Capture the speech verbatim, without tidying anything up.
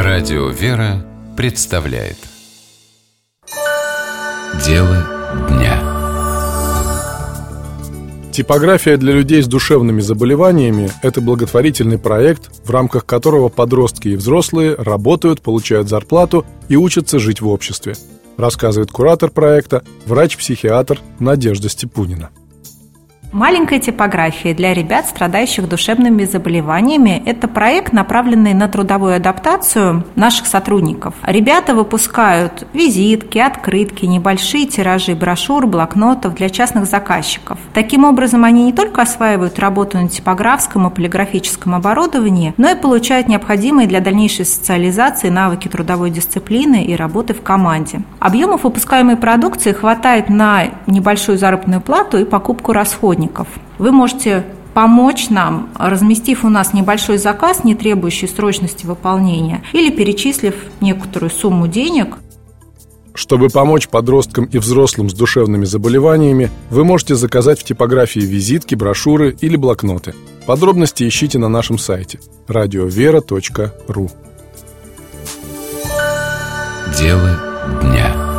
Радио «Вера» представляет Дело дня. Типография для людей с душевными заболеваниями – это благотворительный проект, в рамках которого подростки и взрослые работают, получают зарплату и учатся жить в обществе, рассказывает куратор проекта, врач-психиатр Надежда Степунина. Маленькая типография для ребят, страдающих душевными заболеваниями – это проект, направленный на трудовую адаптацию наших сотрудников. Ребята выпускают визитки, открытки, небольшие тиражи брошюр, блокнотов для частных заказчиков. Таким образом, они не только осваивают работу на типографском и полиграфическом оборудовании, но и получают необходимые для дальнейшей социализации навыки трудовой дисциплины и работы в команде. Объемов выпускаемой продукции хватает на небольшую заработную плату и покупку расходников. Вы можете помочь нам, разместив у нас небольшой заказ, не требующий срочности выполнения, или перечислив некоторую сумму денег. Чтобы помочь подросткам и взрослым с душевными заболеваниями, вы можете заказать в типографии визитки, брошюры или блокноты. Подробности ищите на нашем сайте радиовера точка ру. Дело дня.